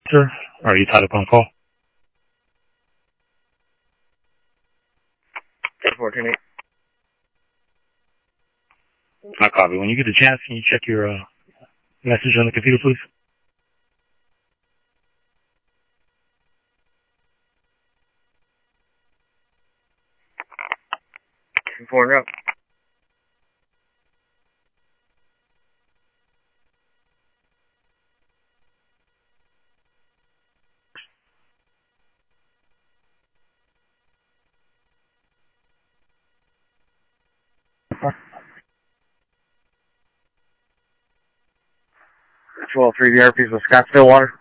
Sir, are you tied up on call? 14-8. I copy. When you get a chance, can you check your message on the computer, please? 4 up. Control 3 VRPs with Scott Stillwater.